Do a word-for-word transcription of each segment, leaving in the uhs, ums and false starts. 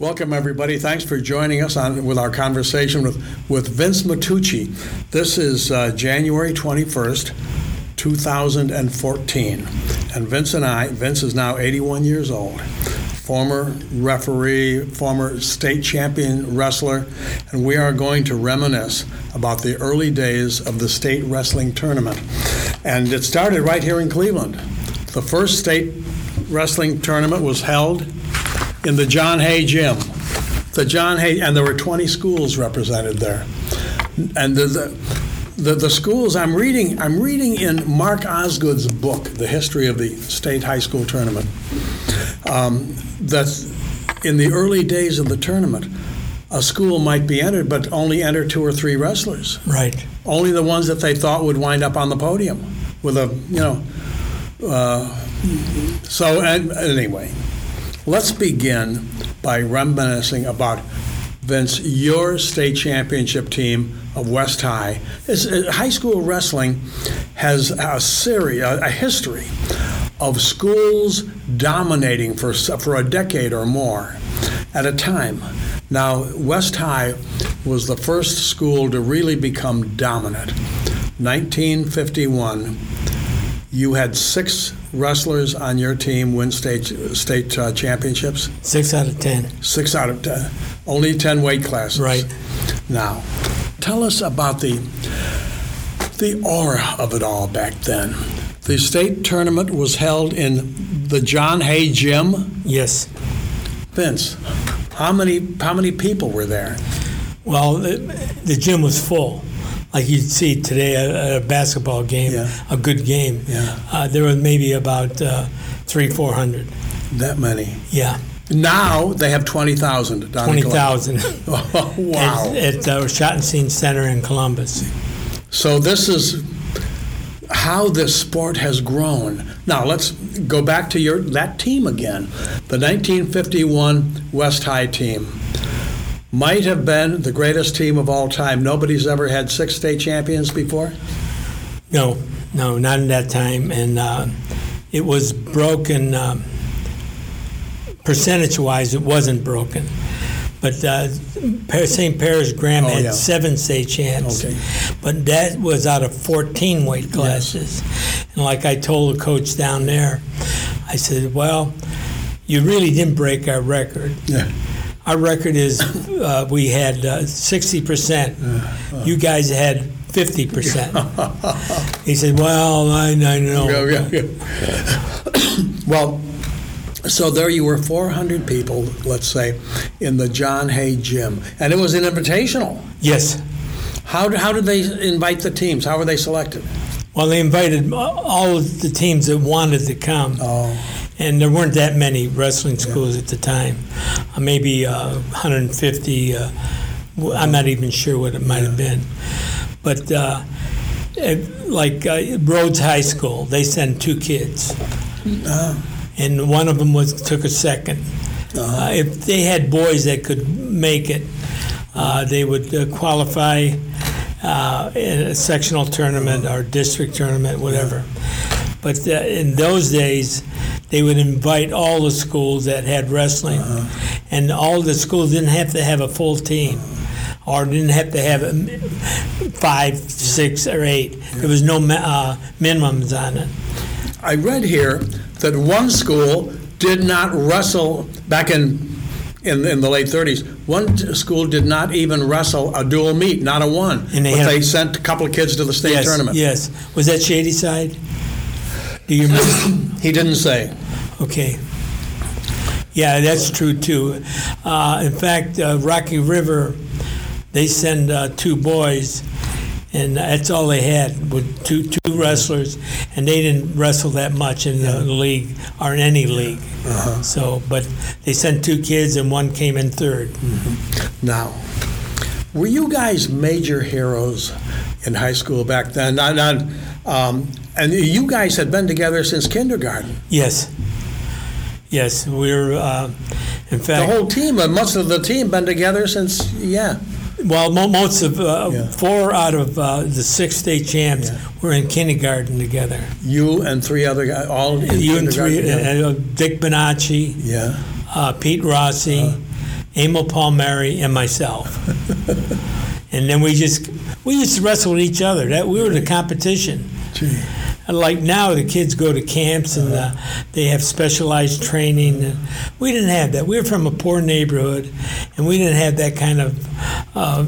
Welcome, everybody. Thanks for joining us on with our conversation with, with Vince Matucci. This is uh, January twenty-first, two thousand fourteen. And Vince and I, Vince is now eighty-one years old, former referee, former state champion wrestler, and we are going to reminisce about the early days of the state wrestling tournament. And it started right here in Cleveland. The first state wrestling tournament was held in the John Hay Gym. The John Hay, and there were twenty schools represented there. And the the, the, the schools, I'm reading, I'm reading in Mark Osgood's book, The History of the State High School Tournament, um, that in the early days of the tournament, a school might be entered, but only enter two or three wrestlers. Right. Only the ones that they thought would wind up on the podium with a, you know, uh, so and, anyway. Let's begin by reminiscing about, Vince, your state championship team of West High. It's, uh, high school wrestling has a series, a, a history of schools dominating for for a decade or more at a time. Now, West High was the first school to really become dominant. nineteen fifty-one, you had six wrestlers on your team win state state uh, championships? Six out of ten. Six out of ten. Only ten weight classes. Right. Now, tell us about the the aura of it all back then. The state tournament was held in the John Hay Gym. Yes. Vince, how many how many people were there? Well, the, the gym was full. Like you'd see today at a basketball game, Yeah. a good game. Yeah. Uh, there were maybe about uh, three, four hundred. That many. Yeah. Now they have twenty thousand. Twenty thousand. Oh, wow. At, at the Schottenstein Center in Columbus. So this is how this sport has grown. Now let's go back to your that team again, the nineteen fifty-one West High team. Might have been the greatest team of all time. Nobody's ever had six state champions before? No, no, not in that time. And uh, it was broken, um, percentage-wise, it wasn't broken. But uh, Saint Paris Graham Oh, had yeah. seven state champs. Okay. But that was out of fourteen weight classes. And like I told the coach down there, I said, well, you really didn't break our record. Yeah. Our record is uh, we had uh, sixty percent. Uh, You guys had fifty percent. He said, well, I, I know. Yeah, yeah, yeah. Well, so there you were, four hundred people, let's say, in the John Hay Gym. And it was an invitational. Yes. How, how did they invite the teams? How were they selected? Well, they invited all of the teams that wanted to come. Oh. And there weren't that many wrestling schools at the time. Uh, maybe uh, one hundred fifty. Uh, I'm not even sure what it might have been. But uh, it, like uh, Rhodes High School, they sent two kids. Uh, And one of them was took a second. Uh-huh. Uh, if they had boys that could make it, uh, they would uh, qualify uh, in a sectional tournament or district tournament, whatever. But uh, in those days, they would invite all the schools that had wrestling, Uh-huh. and all the schools didn't have to have a full team, or didn't have to have five, six, or eight. There was no uh, minimums on it. I read here that one school did not wrestle back in in, in the late thirties. One t- school did not even wrestle a dual meet, not a one. And they but have- they sent a couple of kids to the state yes, tournament. Yes. Was that Shady Side? Do you remember? He didn't say. Okay. Yeah, that's true too. Uh, in fact, uh, Rocky River, they send uh, two boys, and that's all they had, with two two wrestlers, and they didn't wrestle that much in the league or in any league. Uh-huh. So, but they sent two kids, and one came in third. Mm-hmm. Now, were you guys major heroes in high school back then? Not, not, um, and you guys had been together since kindergarten. Yes. Yes, we're, uh, in The fact... whole team, uh, most of the team, been together since, yeah. Well, mo- most of, uh, Yeah. four out of uh, the six state champs Yeah. were in kindergarten together. You and three other guys, all in You and three, kindergarten? uh, Dick Bonacci, Yeah. uh, Pete Rossi, Emil Palmieri, and myself. And then we just we used to wrestle with each other. That we were the competition. Gee. Like now, the kids go to camps and uh, they have specialized training. And we didn't have that. We were from a poor neighborhood, and we didn't have that kind of uh,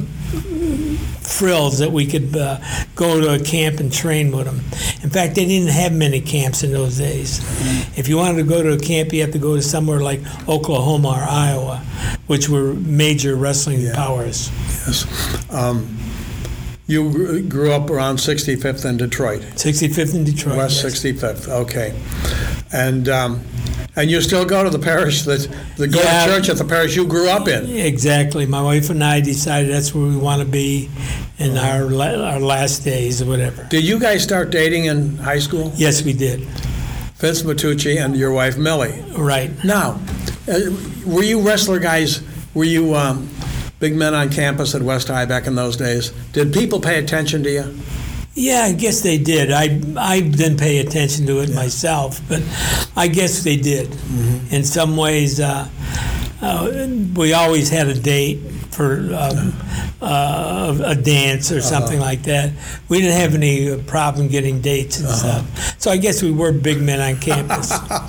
frills that we could uh, go to a camp and train with them. In fact, they didn't have many camps in those days. If you wanted to go to a camp, you had to go to somewhere like Oklahoma or Iowa, which were major wrestling Yeah. powers. Yes. Um, you gr- grew up around sixty-fifth in Detroit. sixty-fifth in Detroit. West yes. sixty-fifth, okay. And um, and you still go to the parish, that the go Yeah. to church at the parish you grew up in. Exactly. My wife and I decided that's where we want to be in our la- our last days or whatever. Did you guys start dating in high school? Yes, we did. Vince Matucci and your wife Millie. Right. Now, uh, were you wrestler guys, were you um, big men on campus at West High back in those days? Did people pay attention to you? Yeah, I guess they did. I I didn't pay attention to it myself, but I guess they did. Mm-hmm. In some ways, uh, uh, we always had a date for um, uh, a dance or something Uh-huh. like that. We didn't have any uh, problem getting dates and Uh-huh. stuff. So I guess we were big men on campus.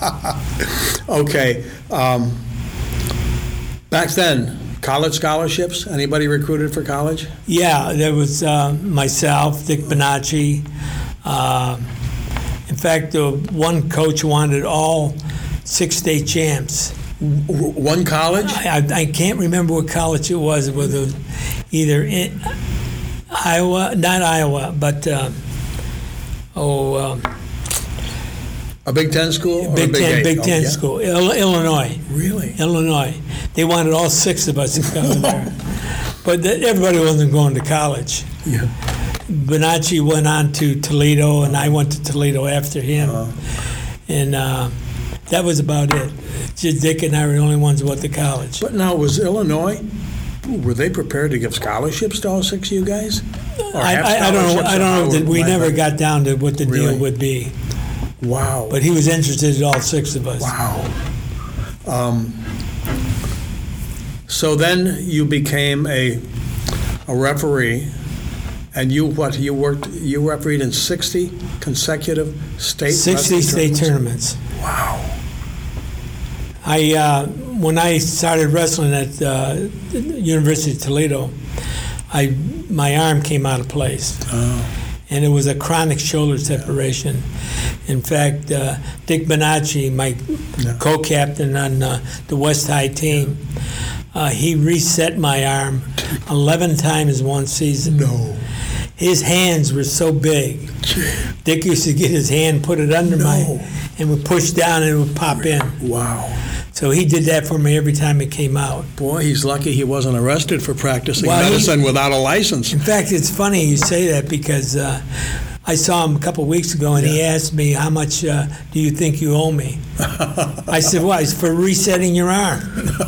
Okay. Um, back then, college scholarships? Anybody recruited for college? Yeah, there was uh, myself, Dick Bonacci. Uh, in fact, the one coach wanted all six state champs. W- One college? I, I, I can't remember what college it was, whether it was either in Iowa, not Iowa, but uh, oh, um, A Big Ten school? or a Big Ten, Eight? Big Oh, Ten yeah. school, Il- Illinois. Really? Illinois. They wanted all six of us to come there, but th- everybody wasn't going to college. Yeah. Bonacci went on to Toledo, and I went to Toledo after him, Uh-huh. and uh, that was about it. Just Dick and I were the only ones who went to college. But now, was Illinois, were they prepared to give scholarships to all six of you guys? Or I, have I, I don't know. scholarships, I or don't know. how That we might never that- got down to what the Really? deal would be. Wow. But he was interested in all six of us. Wow. Um, so then you became a a referee, and you what? You worked. You refereed in sixty consecutive state. Sixty wrestling state tournaments? tournaments. Wow. I uh, when I started wrestling at uh, the University of Toledo, I my arm came out of place. Oh. And it was a chronic shoulder separation. In fact, uh, Dick Bonacci, my Yeah. co-captain on uh, the West High team, uh, he reset my arm eleven times one season. No. His hands were so big. Dick used to get his hand, put it under No. my, and would push down and it would pop in. Wow. So he did that for me every time it came out. Boy, he's lucky he wasn't arrested for practicing Well, he- medicine without a license. In fact, it's funny you say that because uh, I saw him a couple of weeks ago and he asked me, how much uh, do you think you owe me? I said, well, it's for resetting your arm.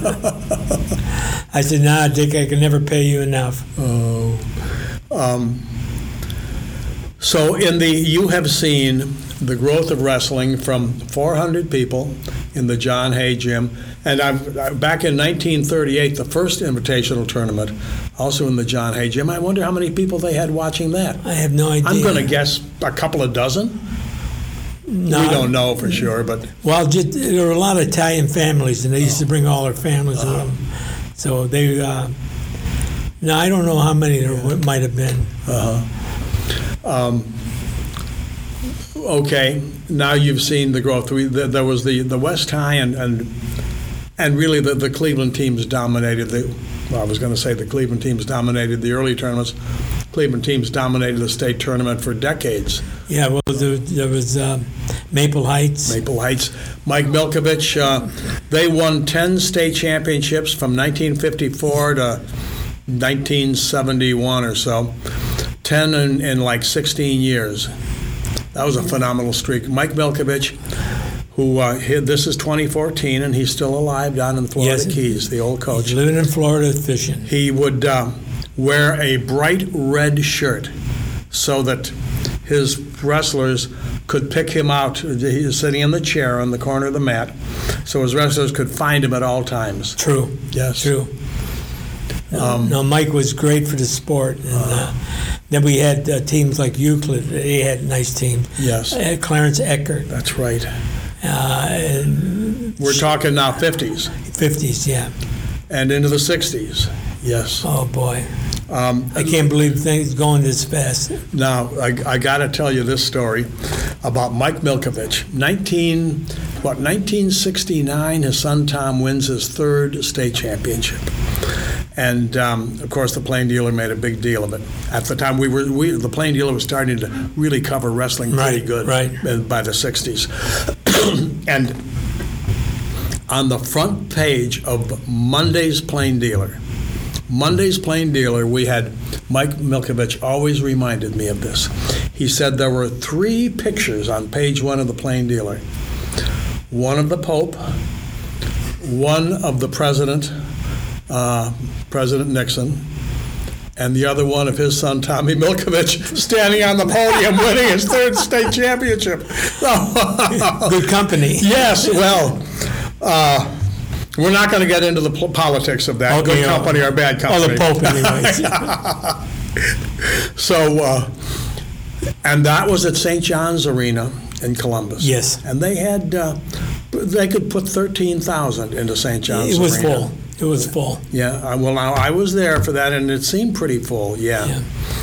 I said, nah, Dick, I can never pay you enough. Oh. Um, so in the, you have seen the growth of wrestling from four hundred people in the John Hay Gym, and I've, I- back in nineteen thirty-eight, the first invitational tournament, also in the John Hay Gym. I wonder how many people they had watching that. I have no idea. I'm going to guess a couple of dozen. No, We don't know for sure, but Well, just, there were a lot of Italian families, and they used to bring all their families with them. So they, uh, no, I don't know how many there w might have been. Uh-huh. Um, okay, now you've seen the growth. We, there there was the, the West High and and, and really the, the Cleveland teams dominated the. Well, I was going to say the Cleveland teams dominated the early tournaments. Cleveland teams dominated the state tournament for decades. Yeah, well, there, there was uh, Maple Heights. Maple Heights, Mike Milkovich, uh, they won ten state championships from nineteen fifty-four to nineteen seventy-one or so. ten in, in like sixteen years. That was a phenomenal streak. Mike Milkovich, who uh, he, this is twenty fourteen, and he's still alive down in the Florida Yes. Keys, the old coach. He's living in Florida fishing. He would uh, wear a bright red shirt so that his wrestlers could pick him out. He was sitting in the chair on the corner of the mat, so his wrestlers could find him at all times. True. Yes. True. No, Um, no, Mike was great for the sport. And, uh, then we had uh, teams like Euclid. They had nice teams. Yes. Uh, Clarence Eckert. That's right. Uh, and We're talking now fifties fifties, yeah. and into the sixties. Yes. Oh, boy. Um, I can't believe things going this fast. Now, I, I got to tell you this story about Mike Milkovich. nineteen, what, nineteen sixty-nine, his son Tom wins his third state championship. And, um, of course, the Plain Dealer made a big deal of it. At the time, we were we, the Plain Dealer was starting to really cover wrestling pretty Right, good right. by the sixties. And on the front page of Monday's Plain Dealer, Monday's Plain Dealer, we had Mike Milkovich always reminded me of this. He said there were three pictures on page one of the Plain Dealer. One of the Pope, one of the President, uh, President Nixon, and the other one of his son, Tommy Milkovich, standing on the podium winning his third state championship. Good company. Yes, well, uh, we're not going to get into the pol- politics of that, Okay, good uh, company or bad Oh, company. the Pope, anyways. So, uh, and that was at Saint John's Arena in Columbus. Yes. And they had, uh, they could put thirteen thousand into Saint John's It was Arena. full. It was full. Yeah, I- well, now, I was there for that, and it seemed pretty full, yeah. Yeah.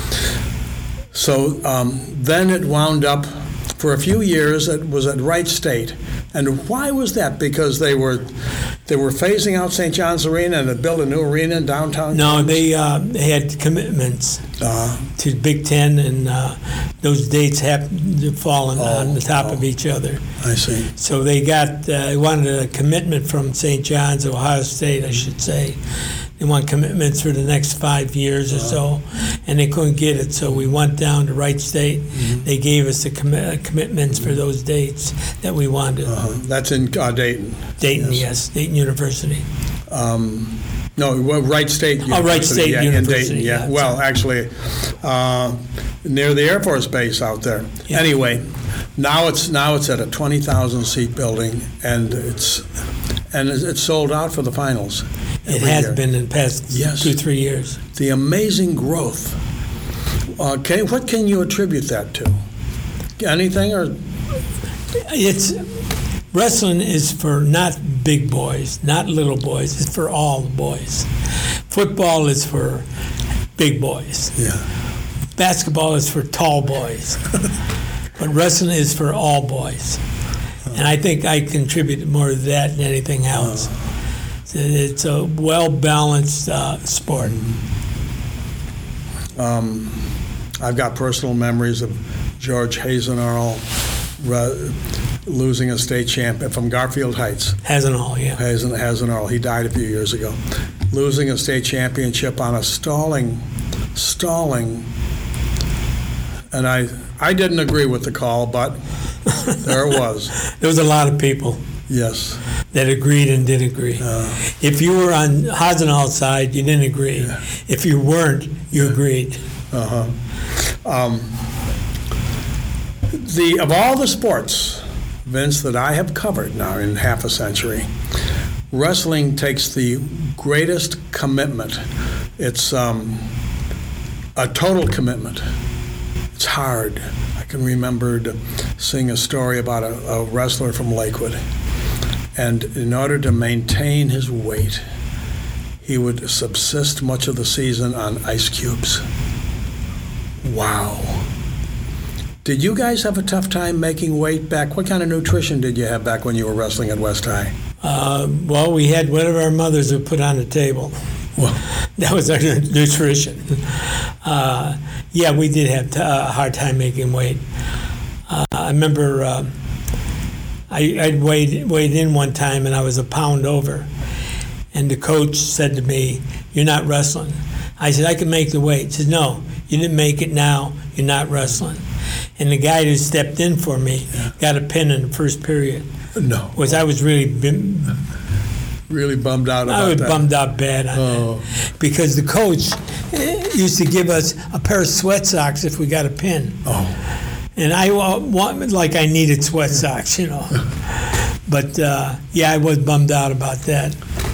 So um, then it wound up, for a few years, it was at Wright State. And why was that? Because they were they were phasing out Saint John's Arena and had built a new arena in downtown? No, they uh, they had commitments Uh, to Big Ten, and uh, those dates happened to fall on, on the top oh. of each other. I see. So they got uh, they wanted a commitment from Saint John's, Ohio State, I should say. They want commitments for the next five years or so, and they couldn't get it. So we went down to Wright State. They gave us the commi- commitments for those dates that we wanted. Uh, that's in uh, Dayton. Dayton, yes. yes, Dayton University. Um, no, well, Wright State University. Oh, Wright State yeah, University, in Dayton, yeah. yeah, well, actually, uh, near the Air Force Base out there. Yeah. Anyway, now it's now it's at a twenty thousand seat building, and it's and it's it's sold out for the finals. It every has year. been in the past Yes. two, three years. The amazing growth. Uh, can, what can you attribute that to? Anything or? It's wrestling is for not big boys, not little boys. It's for all boys. Football is for big boys. Yeah. Basketball is for tall boys. But wrestling is for all boys. And I think I contributed more to that than anything else. It's a well-balanced uh, sport. Um, I've got personal memories of George Hazenarl uh, losing a state champion from Garfield Heights. Hasn't all, yeah. Hazen, Hazenarl, he died a few years ago. Losing a state championship on a stalling, stalling, and I, I didn't agree with the call, but there it was. There was a lot of people Yes. that agreed and didn't agree. Uh, If you were on Hasenall's side, you didn't agree. Yeah. If you weren't, you agreed. Uh-huh. Um, the of all the sports, Vince, that I have covered now in half a century, wrestling takes the greatest commitment. It's um, a total commitment. It's hard. I can remember to seeing a story about a, a wrestler from Lakewood, and in order to maintain his weight, he would subsist much of the season on ice cubes. Wow. Did you guys have a tough time making weight back? What kind of nutrition did you have back when you were wrestling at West High? Uh, well, we had whatever our mothers would put on the table. Well, That was our nutrition. Uh, yeah, we did have t- a hard time making weight. Uh, I remember uh, I, I'd weighed, weighed in one time and I was a pound over. And the coach said to me, "You're not wrestling." I said, "I can make the weight." He said, "No, you didn't make it now. You're not wrestling." And the guy who stepped in for me Yeah. got a pin in the first period. no. Was I was really bim- Really bummed out about I was that. bummed out bad on Oh. that because the coach eh, used to give us a pair of sweat socks if we got a pin, Oh. and I wa- want like I needed sweat socks, you know. But uh, yeah, I was bummed out about that.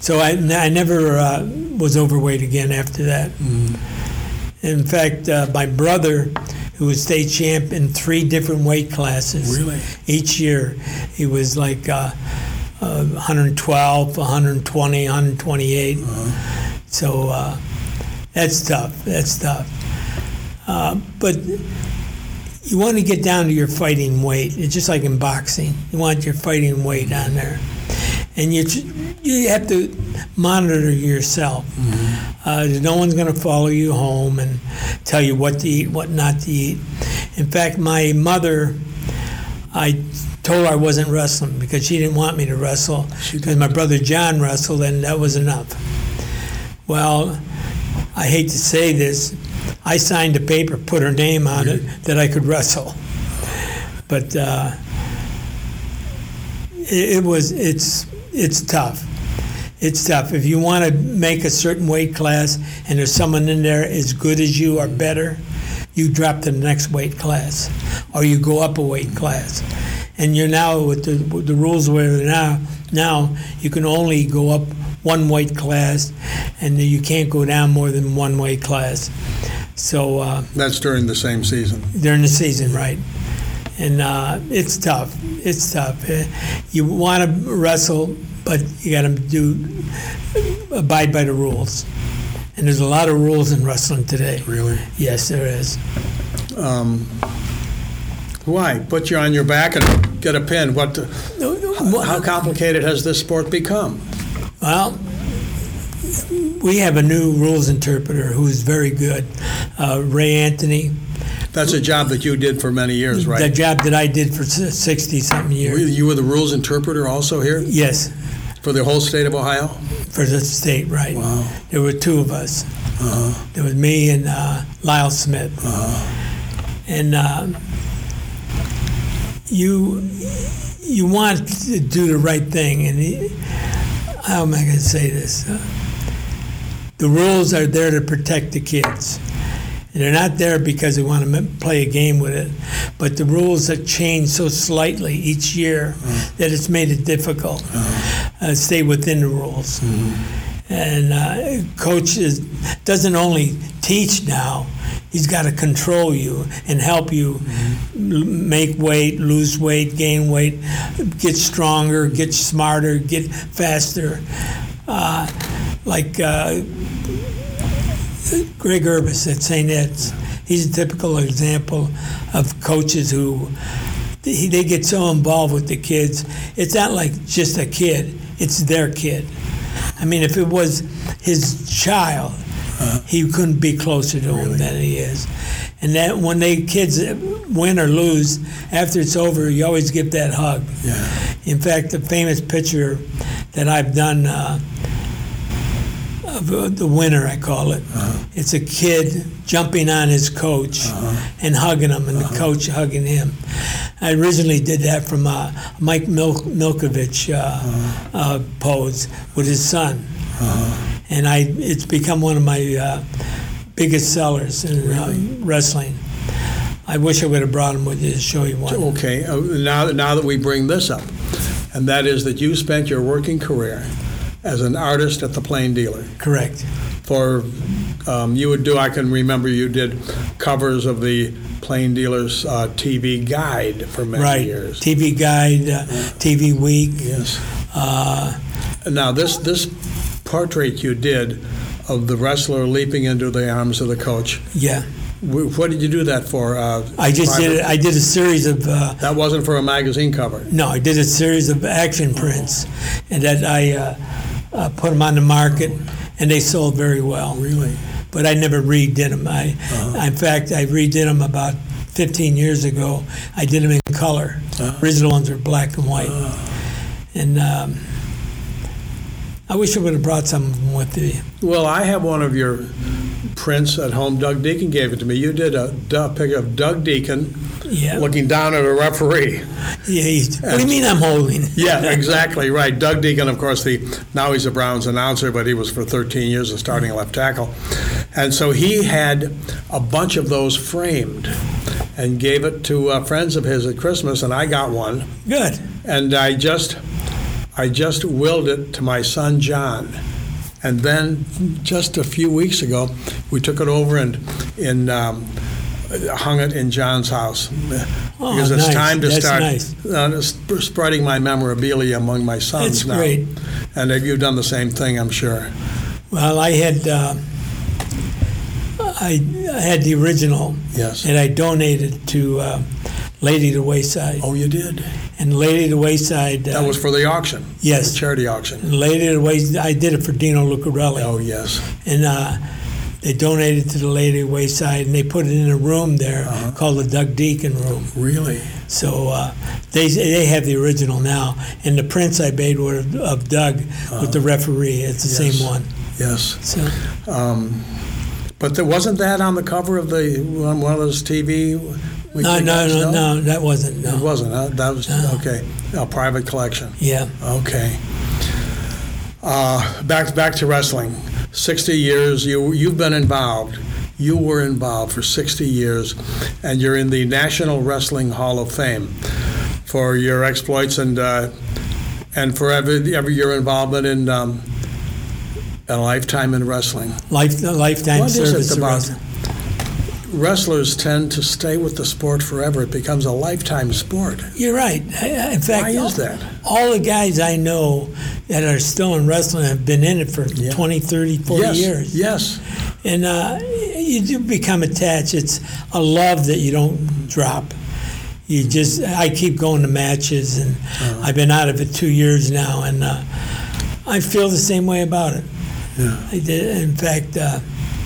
So I, I never uh, was overweight again after that. Mm. In fact, uh, my brother, who was state champ in three different weight classes. Really? Each year, he was like uh, uh, one twelve, one twenty, one twenty-eight. Uh-huh. So uh, that's tough. That's tough. Uh, but you want to get down to your fighting weight. It's just like in boxing. You want your fighting weight on there. And you you have to monitor yourself. Mm-hmm. Uh, no one's going to follow you home and tell you what to eat, what not to eat. In fact, my mother, I told her I wasn't wrestling because she didn't want me to wrestle because my brother John wrestled, and that was enough. Well, I hate to say this, I signed a paper, put her name on it, that I could wrestle. But uh, it, it was, it's, it's tough. It's tough. If you want to make a certain weight class and there's someone in there as good as you or better, you drop to the next weight class, or you go up a weight class. And you're now, with the, with the rules where they're now, now you can only go up one weight class, and you can't go down more than one weight class. So uh, that's during the same season. During the season, right? And uh, it's tough. It's tough. Uh, you want to wrestle, but you got to do abide by the rules. And there's a lot of rules in wrestling today. Really? Yes, there is. Um, why? Put you on your back and get a pin. What? How, how complicated has this sport become? Well, we have a new rules interpreter who's very good, uh, Ray Anthony. That's a job that you did for many years, right? The job that I did for sixty-something years. You were the rules interpreter also here? Yes. For the whole state of Ohio? For the state, right. Wow. There were two of us. Uh-huh. There was me and uh, Lyle Smith. Uh-huh. And uh, you you want to do the right thing. And he, how am I going to say this? Uh, the rules are there to protect the kids. And they're not there because they want to play a game with it, but the rules have changed so slightly each year mm-hmm. that it's made it difficult mm-hmm. uh, stay within the rules. Mm-hmm. And uh, coach is, doesn't only teach now, he's got to control you and help you mm-hmm. l- make weight, lose weight, gain weight, get stronger, get smarter, get faster. Uh, like uh, Greg Urbis at Saint Ed's, he's a typical example of coaches who they, they get so involved with the kids. It's not like just a kid, it's their kid. I mean, if it was his child, uh, he couldn't be closer to him really? than he is. And that when they kids win or lose, after it's over, you always give that hug. Yeah. In fact, the famous picture that I've done uh, of the winner, I call it. Uh-huh. It's a kid jumping on his coach uh-huh. and hugging him, and uh-huh. the coach hugging him. I originally did that from uh, Mike Mil- Milkovich uh, uh-huh. uh, pose with his son, uh-huh. and I it's become one of my uh, biggest sellers in really? uh, wrestling. I wish I would have brought him with you to show you one. Okay, uh, now now that we bring this up, and that is that you spent your working career as an artist at the Plain Dealer. Correct. For, um, you would do, I can remember you did covers of the Plain Dealer's uh, T V Guide for many right. years. T V Guide, uh, yeah. T V Week. Yes. Uh, now this this portrait you did of the wrestler leaping into the arms of the coach. Yeah. What did you do that for? Uh, I just private? did. I did a series of. Uh, that wasn't for a magazine cover. No, I did a series of action prints, oh. and that I uh, uh, put them on the market, and they sold very well. Really? But I never redid them. I, uh-huh. in fact, I redid them about fifteen years ago. I did them in color. Uh-huh. Original ones were black and white, uh-huh. and. Um, I wish I would have brought some of them with me. Well, I have one of your prints at home. Doug Deacon gave it to me. You did a, a picture of Doug Deacon yeah. looking down at a referee. Yeah. He's, what do you mean I'm holding? Yeah, exactly right. Doug Deacon, of course, the now he's a Browns announcer, but he was for thirteen years a starting left tackle. And so he had a bunch of those framed and gave it to uh, friends of his at Christmas, and I got one. Good. And I just... I just willed it to my son John. And then just a few weeks ago, we took it over and in, um, hung it in John's house. Oh, because it's nice. time to That's start nice. uh, sp- spreading my memorabilia among my sons That's now. great. And uh, you've done the same thing, I'm sure. Well, I had uh, I had the original, Yes. and I donated to uh, Lady to Wayside. Oh, you did? And Lady to Wayside. Uh, That was for the auction? Yes. The charity auction? Lady to Wayside. I did it for Dino Lucarelli. Oh, yes. And uh, they donated to the Lady to Wayside, and they put it in a room there Uh-huh. called the Doug Deacon Room. Really? So uh, they they have the original now, and the prints I made were of, of Doug with the referee. It's the Yes. same one. Yes. So Um, but there wasn't that on the cover of the one one of those T V? weekly no, no, guides, no, no, that wasn't. It No. wasn't. Huh? That was No. okay. A private collection. Yeah. Okay. Uh, back back to wrestling. Sixty years. You you've been involved. You were involved for sixty years, and you're in the National Wrestling Hall of Fame for your exploits and uh, and for every every your involvement in um, a lifetime in wrestling. Life, lifetime What is service. it to about wrestling. wrestlers tend to stay with the sport forever? It becomes a lifetime sport. You're right. I- I- In fact, Why is all, that? all the guys I know that are still in wrestling have been in it for Yeah. twenty, thirty, forty yes. years. Yes. And uh, you do become attached. It's a love that you don't drop. You just, I keep going to matches, and Uh-huh. I've been out of it two years now, and uh, I feel the same way about it. Yeah. I did. In fact, uh,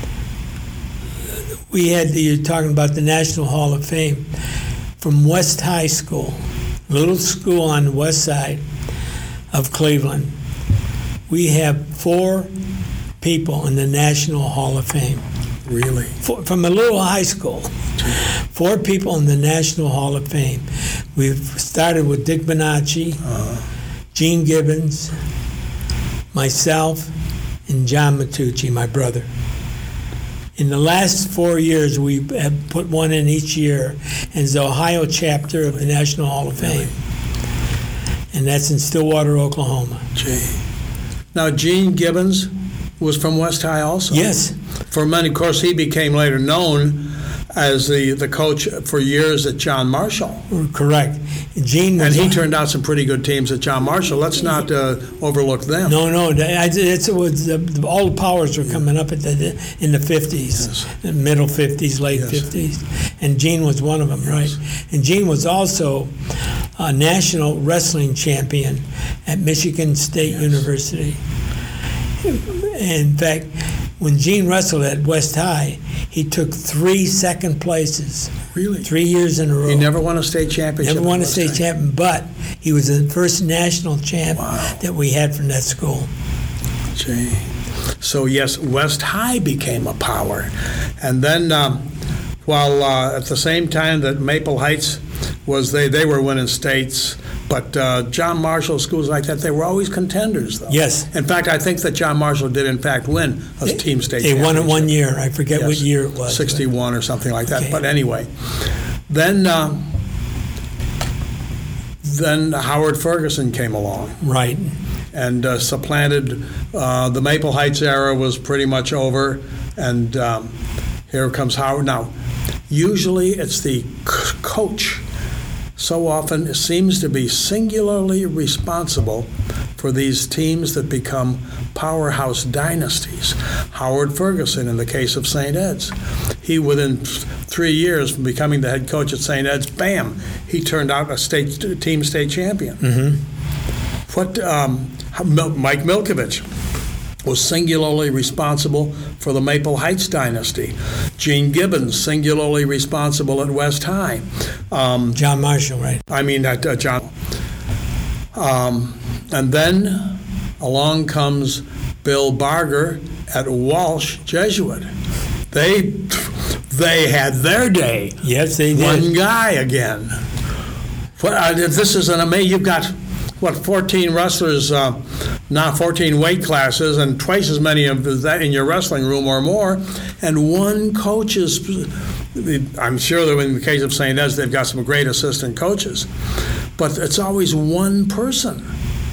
we had the, you're talking about the National Hall of Fame from West High School, little school on the west side of Cleveland. We have four people in the National Hall of Fame. Really. Four, from a little high school. Four people in the National Hall of Fame. We've started with Dick Bonacci, Uh, Gene Gibbons, myself, and John Matucci, my brother. In the last four years, we have put one in each year, and it's the Ohio chapter of the National Hall of Fame. And that's in Stillwater, Oklahoma. gee. Now, Gene Gibbons was from West High also. Yes. For many, of course, he became later known as the, the coach for years at John Marshall. Correct. Gene And was he turned out some pretty good teams at John Marshall. Let's not uh, overlook them. No, no. that- I- It's, it was the, all the powers were coming up at the, in the fifties, the middle fifties, late Yes. fifties, and Gene was one of them, right? And Gene was also a national wrestling champion at Michigan State University. In fact, when Gene wrestled at West High, he took three second places, Really? three years in a row. He never won a state championship. Never won at a West state High. champion, but he was the first national champ Wow. that we had from that school. Gee. So, yes, West High became a power. And then, um, while uh, at the same time that Maple Heights was, they, they were winning states, but uh, John Marshall, schools like that, they were always contenders, though. Yes. In fact, I think that John Marshall did, in fact, win a They- team state They won it championship. one year. I forget what Yes, year it was. sixty-one or something like that. Okay. But anyway, then um, then Howard Ferguson came along Right. and uh, supplanted uh, the Maple Heights era was pretty much over, and um, here comes Howard. Now, usually it's the c- coach. So often it seems to be singularly responsible for these teams that become powerhouse dynasties. Howard Ferguson, in the case of Saint Ed's, he within th- three years from becoming the head coach at Saint Ed's, bam, he turned out a state team state champion. Mm-hmm. What um, Mil- Mike Milkovich was singularly responsible for the Maple Heights dynasty. Gene Gibbons, singularly responsible at West High. Um, John Marshall, right. I mean, at uh, John. Um, and then along comes Bill Barger at Walsh Jesuit. They they had their day. Yes, they did. One guy again. What, uh, this is an amazing. You've got what fourteen wrestlers, uh, not fourteen weight classes, and twice as many of that in your wrestling room or more, and one coach is. I'm sure that in the case of Saint Ed's, they've got some great assistant coaches, but it's always one person.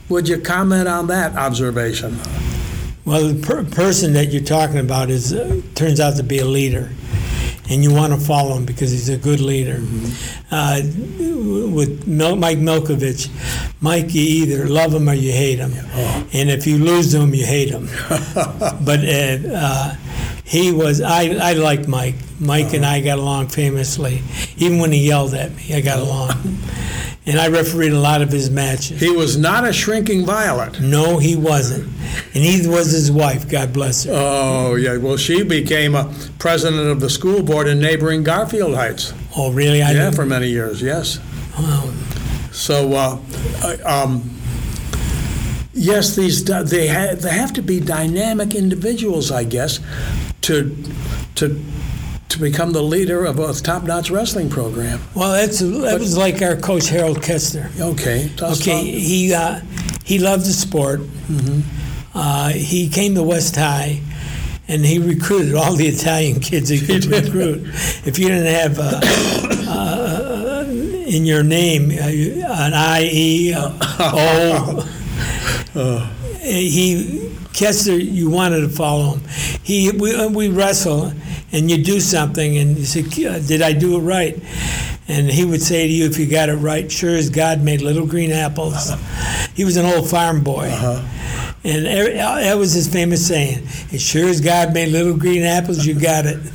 Would you comment on that observation? Well, the per- person that you're talking about is uh, turns out to be a leader, and you want to follow him because he's a good leader. Mm-hmm. Uh, with Mil- Mike Milkovich, Mike, you either love him or you hate him, oh. and if you lose him, you hate him. But uh, uh, he was. I I liked Mike. Mike uh-huh. and I got along famously. Even when he yelled at me, I got along. And I refereed a lot of his matches. He was not a shrinking violet. No, he wasn't. And neither was his wife, God bless her. Oh, yeah. Well, she became a president of the school board in neighboring Garfield Heights. Oh, really? I yeah, didn't... for many years, yes. Wow. So, uh, um, yes, these they, ha- they have to be dynamic individuals, I guess, to to. to become the leader of a top-notch wrestling program. Well, that's that but, was like our coach Harold Kester. Okay. Okay. He uh, he loved the sport. Mm-hmm. Uh, he came to West High, and he recruited all the Italian kids he could recruit. If you didn't have uh, uh, in your name uh, an I E O, uh. he Kester, you wanted to follow him. He we, we wrestle. And you do something, and you say, "Did I do it right?" And he would say to you, if you got it right, "Sure as God made little green apples." Uh-huh. He was an old farm boy, uh-huh. and every, that was his famous saying: "As sure as God made little green apples, you got it."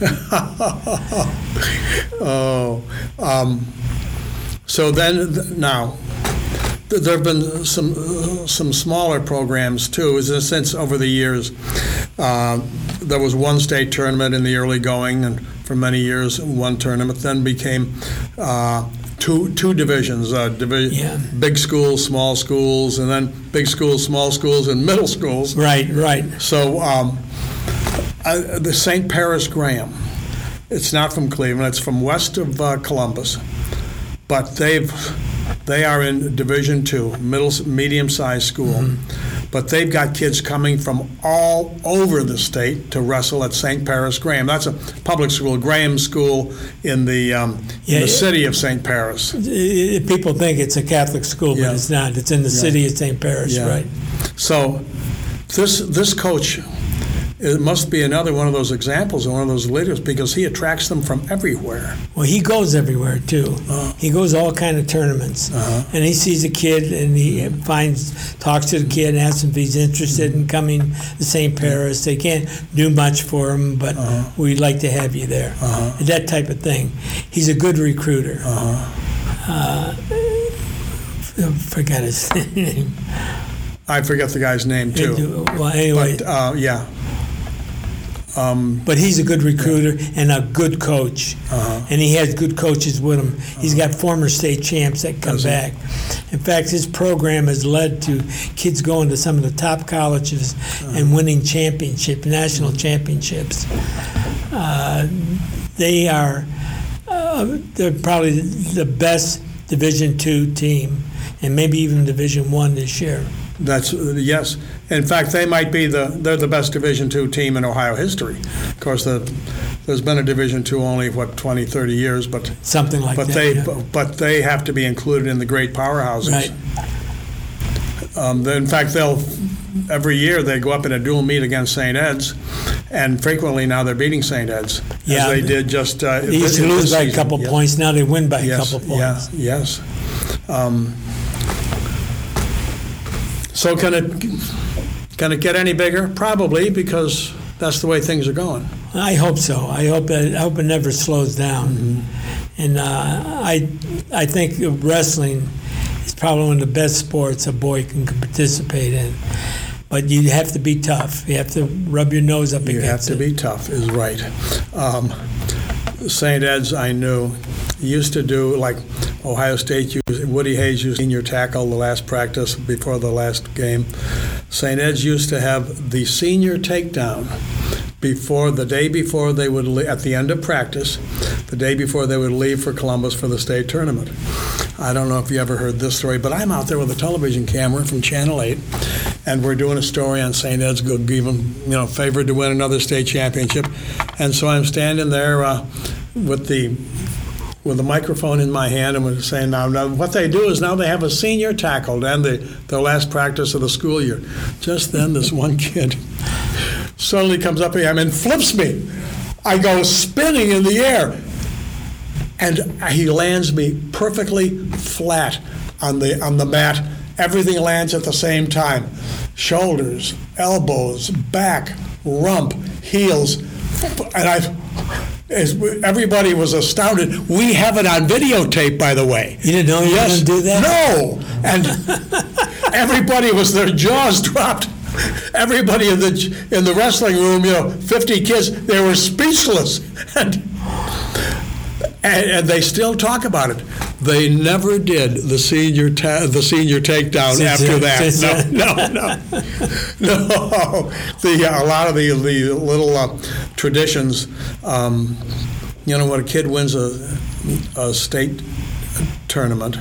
oh, um, so then now. There have been some uh, some smaller programs too. In a sense, over the years, uh, there was one state tournament in the early going, and for many years, one tournament. Then became uh, two two divisions: uh, divi- yeah. big schools, small schools, and then big schools, small schools, and middle schools. Right, right. So um, uh, the Saint Paris Graham. It's not from Cleveland. It's from west of uh, Columbus, but they've. They are in Division Two, middle, medium-sized school, mm-hmm. but they've got kids coming from all over the state to wrestle at Saint Paris Graham. That's a public school, Graham School in the um, yeah, in the city of Saint Paris. People think it's a Catholic school, but yeah. it's not. It's in the yeah. city of Saint Paris, yeah. right? So, this this coach. It must be another one of those examples of one of those leaders because he attracts them from everywhere. Well, he goes everywhere too. Uh, he goes all kind of tournaments, uh-huh. and he sees a kid and he finds, talks to the kid and asks him if he's interested in coming to Saint Paris. They can't do much for him, but uh-huh. we'd like to have you there. Uh-huh. That type of thing. He's a good recruiter. Uh-huh. Uh, I forgot his name. I forget the guy's name too. Well, anyway. But, uh, yeah. Um, but he's a good recruiter and a good coach, uh-huh. and he has good coaches with him. He's got former state champs that come Does back. He? In fact, his program has led to kids going to some of the top colleges uh-huh. and winning championship, national uh-huh. championships. Uh, they are uh, they're probably the best Division Two team, and maybe even Division One this year. That's uh, yes. In fact, they might be the they're the best Division Two team in Ohio history. Of course, the, there's been a Division Two only what twenty, thirty years, but something like but that. They, yeah. but, but they have to be included in the great powerhouses. Right. Um, in fact, they'll every year they go up in a dual meet against Saint Ed's, and frequently now they're beating Saint Ed's yeah, as they did just. Uh, they used to lose by a couple yes. points. Now they win by yes. a couple points. Yeah. Yes. Um, so can it can it get any bigger? Probably, because that's the way things are going. I hope so. I hope it, I hope it never slows down. Mm-hmm. And uh, I I think wrestling is probably one of the best sports a boy can participate in. But you have to be tough. You have to rub your nose up you against it. You have to be tough is right. Um, Saint Ed's, I knew, used to do, like Ohio State, used, Woody Hayes used senior tackle the last practice before the last game. Saint Ed's used to have the senior takedown before the day before they would leave, at the end of practice, the day before they would leave for Columbus for the state tournament. I don't know if you ever heard this story, but I'm out there with a television camera from Channel eight, and we're doing a story on Saint Ed's, even, you know, favored to win another state championship. And so I'm standing there uh, with the with a microphone in my hand and was saying, now, now what they do is now they have a senior tackle to end the, the last practice of the school year. Just then, this one kid suddenly comes up to him and flips me. I go spinning in the air, and he lands me perfectly flat on the on the mat. Everything lands at the same time. Shoulders, elbows, back, rump, heels, and I. Everybody was astounded. We have it on videotape, by the way. You didn't know you yes. were going to do that? No. And everybody was, their jaws dropped. Everybody in the in the wrestling room, you know, fifty kids, they were speechless. And, and, and they still talk about it. They never did the senior ta- the senior takedown Since after it, that. No, no, no, no. The uh, a lot of the the little uh, traditions. Um, you know, when a kid wins a, a state tournament,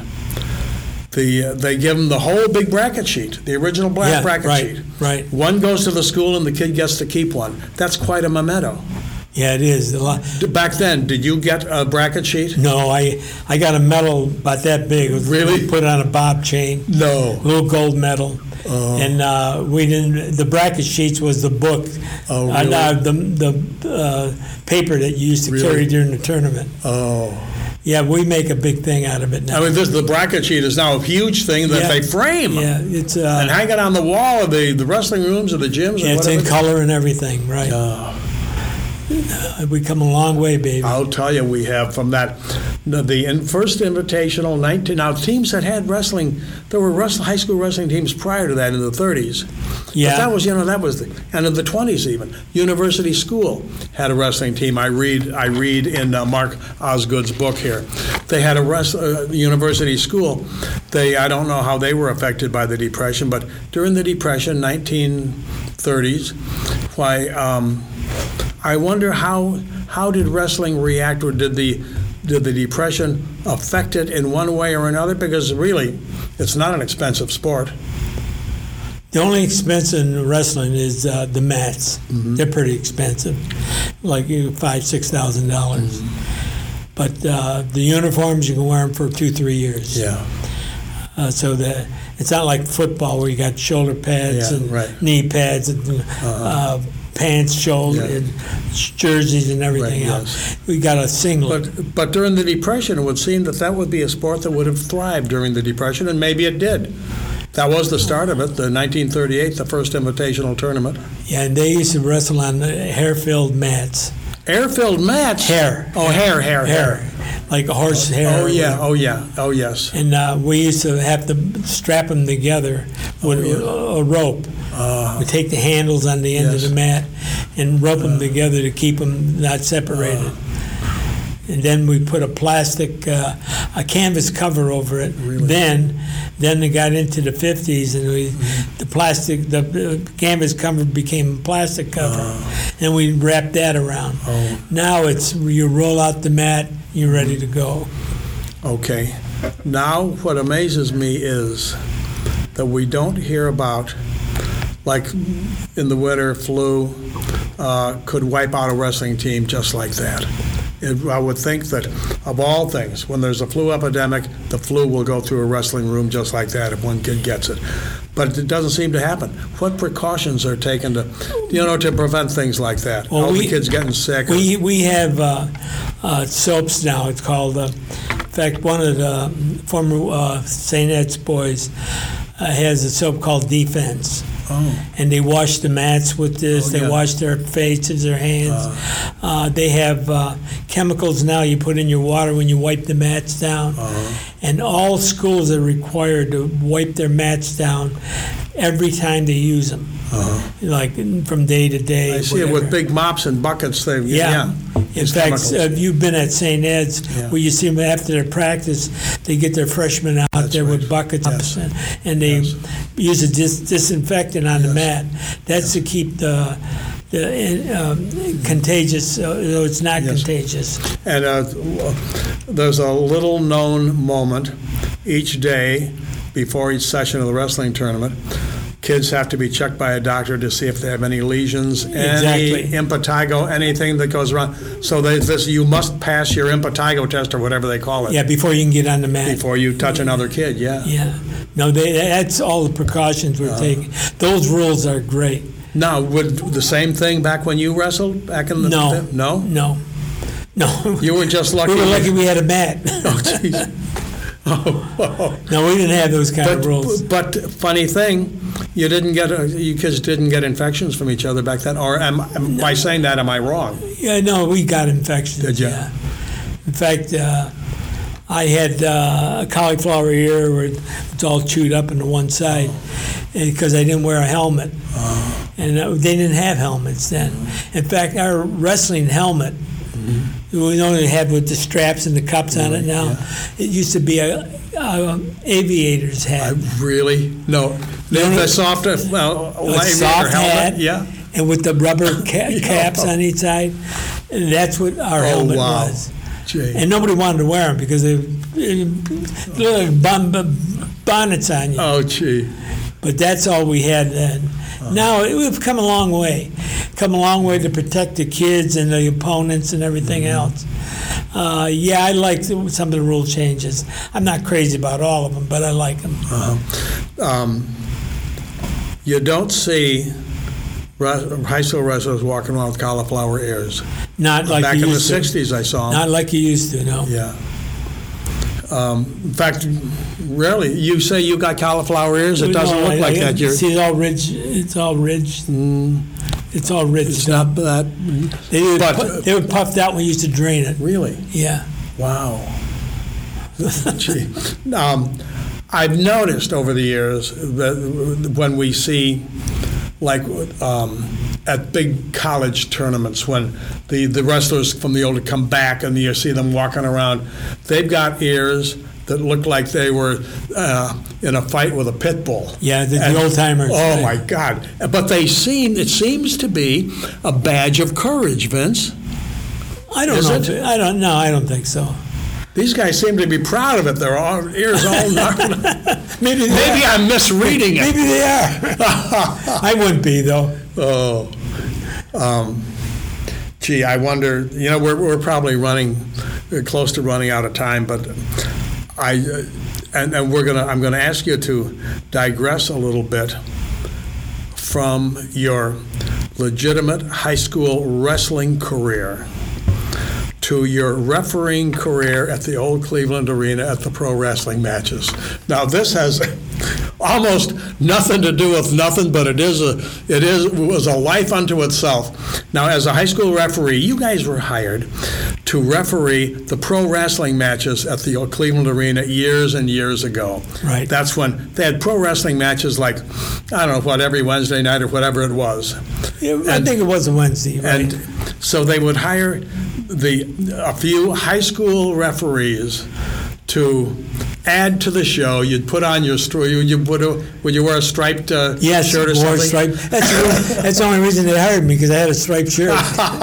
the uh, they give them the whole big bracket sheet, the original black yeah, bracket right, sheet. Right. One goes to the school, and the kid gets to keep one. That's quite a memento. Yeah, it is. A lot. Back then, did you get a bracket sheet? No, I I got a medal about that big. It was Really? Put on a bob chain. No. A little gold medal. Oh. And uh, we didn't. The bracket sheets was the book. Oh, Uh, really? uh, the the uh, paper that you used to Really? carry during the tournament. Oh. Yeah, we make a big thing out of it now. I mean, this, the bracket sheet is now a huge thing that Yeah. they frame Yeah, it's uh, and hang it on the wall of the, the wrestling rooms or the gyms. yeah, or it's in whatever. color and everything, right? Oh. Uh, we come a long way, baby. I'll tell you, we have from that the, the in- first invitational nineteen. Now teams that had wrestling, there were wrestling, high school wrestling teams prior to that in the thirties. Yeah. But that was you know that was the, and in the twenties even. University School had a wrestling team. I read I read in uh, Mark Osgood's book here. They had a rest, uh, University School. They I don't know how they were affected by the Depression, but during the Depression, nineteen thirties, why. Um, I wonder how how did wrestling react, or did the did the Depression affect it in one way or another? Because really, it's not an expensive sport. The only expense in wrestling is uh, the mats. Mm-hmm. They're pretty expensive, like you five, six thousand dollars. Mm-hmm. But uh, the uniforms, you can wear them for two, three years. Yeah. Uh, so that it's not like football where you got shoulder pads Yeah, and right. knee pads and Uh-huh. uh, pants, shoulder, Yeah. and jerseys and everything Right, else. We got a singlet. But but during the Depression, it would seem that that would be a sport that would have thrived during the Depression, and maybe it did. That was the start of it, the nineteen thirty-eight, the first invitational tournament. Yeah, and they used to wrestle on hair-filled mats. Air-filled mats? Hair. Oh, hair, hair, hair. Hair. Like a horse hair. Oh, yeah, oh, yeah, oh, yes. And uh, we used to have to strap them together with Oh, yeah. a, a rope. Uh, We take the handles on the end Yes. of the mat and rope them together to keep them not separated. Uh. And then we put a plastic, uh, a canvas cover over it. Really? Then, then they got into the fifties, and we, Mm-hmm. the plastic, the uh, canvas cover became a plastic cover, and we wrapped that around. Uh. Oh. Now it's you roll out the mat, you're ready to go. Okay. Now, what amazes me is that we don't hear about, like in the winter, flu uh, could wipe out a wrestling team just like that. It, I would think that, of all things, when there's a flu epidemic, the flu will go through a wrestling room just like that if one kid gets it. But it doesn't seem to happen. What precautions are taken to, you know, to prevent things like that? Well, All we- the kids getting sick. or- We we have uh, uh, soaps now. It's called. Uh, in fact, one of the former uh, Saint Ed's boys uh, has a soap called Defense, Oh, and they wash the mats with this. Oh, they yeah. wash their faces, their hands. Uh, they have uh, chemicals now you put in your water when you wipe the mats down. uh-huh. And all schools are required to wipe their mats down every time they use them, Uh-huh. like from day to day. I see it with whatever. big mops and buckets. They, Yeah. yeah. In It's fact, chemicals. uh, you've been at Saint Ed's, Yeah. where you see them after their practice, they get their freshmen out That's there with right. buckets Yes. and, and they Yes. use a dis- disinfectant on the Yes. mat. That's to keep the the um, contagious, so it's not Yes. contagious. And uh, there's a little known moment each day before each session of the wrestling tournament. kids have to be checked by a doctor to see if they have any lesions, Exactly. any impetigo, anything that goes wrong. So they, this, you must pass your impetigo test or whatever they call it Yeah, before you can get on the mat. before you touch another kid. Yeah. Yeah. No, they, that's all the precautions we're Uh-huh. taking. Those rules are great. Now, would the same thing back when you wrestled back in the No. no? No. No. You were just lucky. We were lucky we had a mat. Oh, jeez. Oh, oh. No, we didn't have those kind of rules. But, but funny thing, you didn't get a, you kids didn't get infections from each other back then. Or am, am, by saying that, am I wrong? Yeah, no, we got infections. Did ya? Yeah. In fact, uh, I had uh, a cauliflower ear where it's all chewed up into one side because I didn't wear a helmet. Uh, And uh, they didn't have helmets then. In fact, our wrestling helmet, we only had with the straps and the cups on it now, it used to be a, a aviator's I hat. really no. The, No, no. the soft, uh, well, A light soft helmet. hat, Yeah. and with the rubber ca- caps on each side. And that's what our Oh, helmet wow. was. Gee. And nobody wanted to wear them because they, they looked like bon- bonnets on you. Oh, gee. But that's all we had then. Now it- we've come a long way, come a long way to protect the kids and the opponents and everything else. Uh, yeah, I like the- some of the rule changes. I'm not crazy about all of them, but I like them. Um, you don't see re- high school wrestlers walking around with cauliflower ears. Not like Back you in the used to. sixties, I saw them. Not like you used to. No. Yeah. Um, in fact, rarely. You say you got cauliflower ears. It doesn't No, look I- like I- that. You're, See, it's all ridged. It's all ridged. It's all ridged. it's not that. They were, but- pu- they were puffed out when we used to drain it. Really? Yeah. Wow. Gee. Um, I've noticed over the years that when we see, like, um, at big college tournaments, when the, the wrestlers from the old come back and you see them walking around, they've got ears that look like they were uh, in a fight with a pit bull. Yeah, the, And- the old timers. Oh my God! But they seem it seems to be a badge of courage, Vince. I don't Is know. it? if- I don't know. I don't think so. These guys seem to be proud of it. Their all- ears all knocked. Maybe they Maybe are. I'm misreading it. Maybe they are. I wouldn't be though. Oh, um, gee, I wonder. You know, we're we're probably running we're close to running out of time, but I uh, and, and we're gonna. I'm gonna ask you to digress a little bit from your legitimate high school wrestling career to your refereeing career at the old Cleveland Arena at the pro wrestling matches. Now, this has almost nothing to do with nothing, but it is a it is was a life unto itself. Now, as a high school referee, you guys were hired to referee the pro wrestling matches at the old Cleveland Arena years and years ago. Right. That's when they had pro wrestling matches like, I don't know what, every Wednesday night or whatever it was. Yeah, I And- think it was a Wednesday. Right? And so they would hire the a few high school referees to add to the show. You'd put on your story. You, you would would you wear a striped uh, yes, shirt or wore a something? stripe. That's the, reason- that's the only reason they hired me because I had a striped shirt.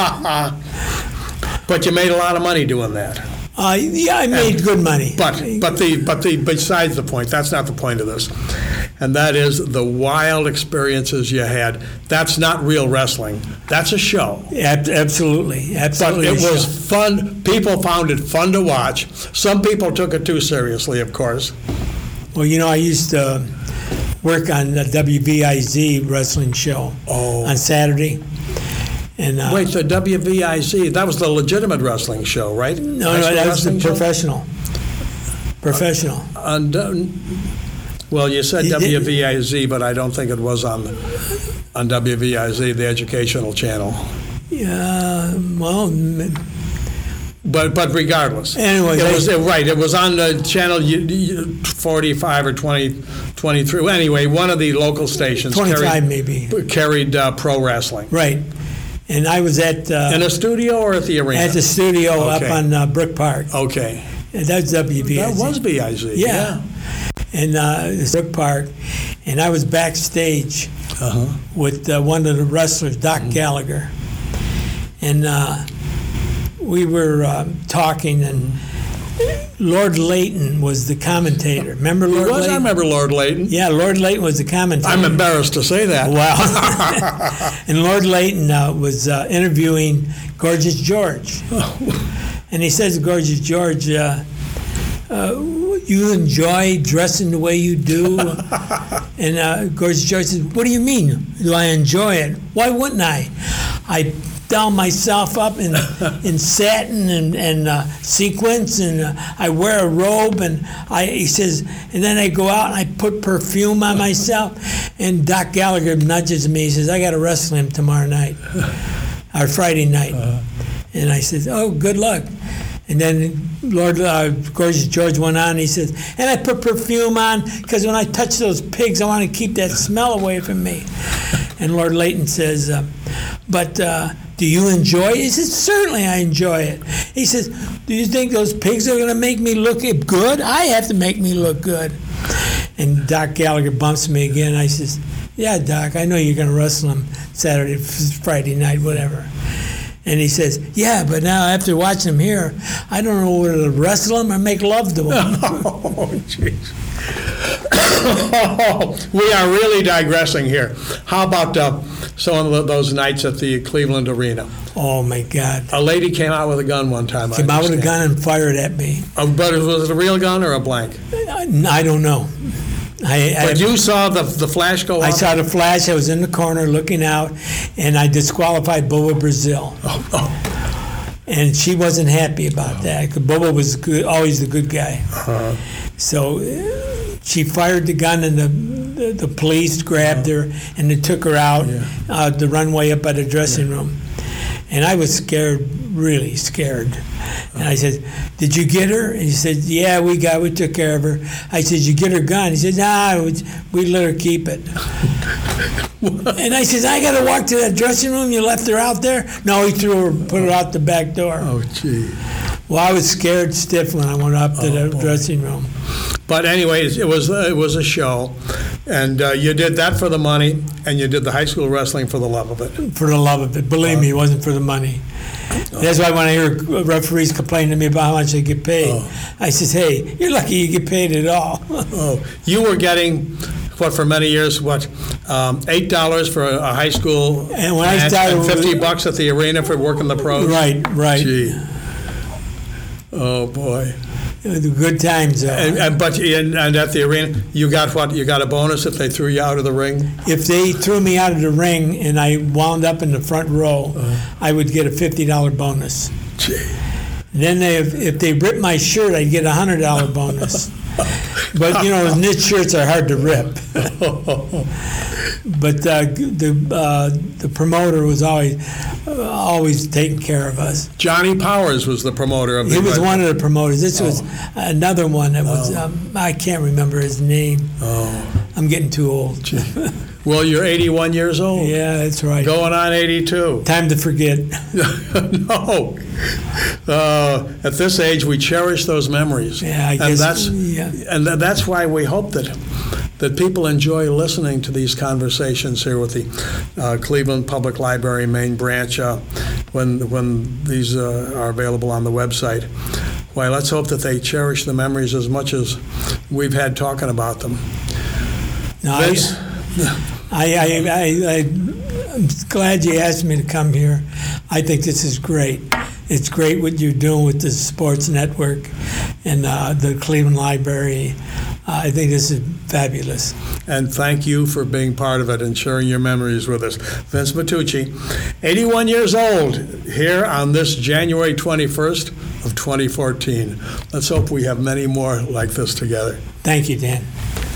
But you made a lot of money doing that. Uh, yeah, I made good money. But but the but the besides the point, that's not the point of this. And that is the wild experiences you had. That's not real wrestling. That's a show. Ab- absolutely, But absolutely. it a was show. fun. People found it fun to watch. Some people took it too seriously, of course. Well, you know, I used to work on the W V I Z wrestling show Oh. on Saturday. And uh, Wait, the W V I Z, that was the legitimate wrestling show, right? no, High no, school that was the wrestling show? professional. Professional. And, uh, well, you said It- it- W V I Z, but I don't think it was on on W V I Z, the educational channel. Yeah. Well, m- But but regardless, Anyways, it I- was uh, right. It was on the channel you- you- forty-five or twenty, twenty-three. Anyway, one of the local stations twenty-five carried, maybe. carried uh, pro wrestling Right. And I was at uh, in a studio or at the arena. at the studio up Okay. on uh, Brook Park. Okay, And that's W V I Z. that was V I Z. Yeah. And uh, it's Brook Park, and I was backstage Uh-huh. with uh, one of the wrestlers, Doc Gallagher, and uh, we were uh, talking, and Lord Layton was the commentator. Remember Lord He was, Layton? I remember Lord Layton. Yeah, Lord Layton was the commentator. I'm embarrassed to say that. Wow. And Lord Layton uh, was uh, interviewing Gorgeous George. And he says to Gorgeous George, uh, uh, you enjoy dressing the way you do? And uh, Gorgeous George says, what do you mean, do I enjoy it? Why wouldn't I? I down myself up in in satin and, and uh, sequins, and uh, I wear a robe, and I he says, and then I go out and I put perfume on myself. And Doc Gallagher nudges me. He says, I got to wrestle him tomorrow night, or Friday night. Uh-huh. And I said, oh, good luck. And then Lord uh, Gorgeous George went on. And he says, and I put perfume on because when I touch those pigs, I want to keep that smell away from me. And Lord Layton says, uh, but uh, do you enjoy it? He says, certainly I enjoy it. He says, do you think those pigs are going to make me look good? I have to make me look good. And Doc Gallagher bumps me again. I says, yeah, Doc, I know you're going to wrestle him Saturday, Friday night, whatever. And he says, yeah, but now after watching him here, I don't know whether to wrestle him or make love to him. Oh, jeez. We are really digressing here. How about uh, some of those nights at the Cleveland Arena? Oh, my God. A lady came out with a gun one time. Came out with a gun and fired at me. Uh, but was it a real gun or a blank? I don't know. I, but I, you saw the the flash go I off? saw the flash. I was in the corner looking out, and I disqualified Bubba Brazil. Oh, oh. And she wasn't happy about oh. that, because Bubba was good, always the good guy. Uh-huh. So uh, she fired the gun, and the the, the police grabbed uh-huh. her, and they took her out yeah. uh, the runway up by the dressing yeah. room. And I was scared, really scared. And I said, did you get her? And he said, yeah, we got we took care of her. I said, you get her gun? He said, nah, we, we let her keep it. And I said, I got to walk to that dressing room? You left her out there? No, he threw her, put her out the back door. Oh, gee. Well, I was scared stiff when I went up to oh, the boy. dressing room. But anyways, it was it was a show, and uh, you did that for the money, and you did the high school wrestling for the love of it. For the love of it. Believe uh, me, it wasn't for the money. Oh. That's why when I hear referees complain to me about how much they get paid, oh. I says, hey, you're lucky you get paid at all. Oh, you were getting, what, for many years, what, um, eight dollars for a, a high school, and when and, I started, and fifty bucks at the arena for working the pros? Right, right. Gee. Oh, boy. The good times. Uh, and, and, but and, and at the arena, you got what? You got a bonus if they threw you out of the ring? If they threw me out of the ring and I wound up in the front row, uh, I would get a fifty dollars bonus. Gee. Then they, if, if they ripped my shirt, I'd get a one hundred dollars bonus. But, you know, knit shirts are hard to rip. But uh, the uh, the promoter was always uh, always taking care of us. Johnny Powers was the promoter of the He was event. one of the promoters. This oh. was another one that was, oh. um, I can't remember his name. Oh. I'm getting too old. Well, you're eighty-one years old. Yeah, that's right. Going on eighty-two. Time to forget. No. Uh, at this age, we cherish those memories. Yeah, I and guess. That's, yeah. And th- that's why we hope that that people enjoy listening to these conversations here with the uh, Cleveland Public Library main branch uh, when when these uh, are available on the website. Why, let's hope that they cherish the memories as much as we've had talking about them. No, Vince? I, I, I, I, I'm glad you asked me to come here. I think this is great. It's great what you're doing with the Sports Network and uh, the Cleveland Library. Uh, I think this is fabulous. And thank you for being part of it and sharing your memories with us. Vince Matucci, eighty-one years old, here on this January twenty-first of twenty fourteen. Let's hope we have many more like this together. Thank you, Dan.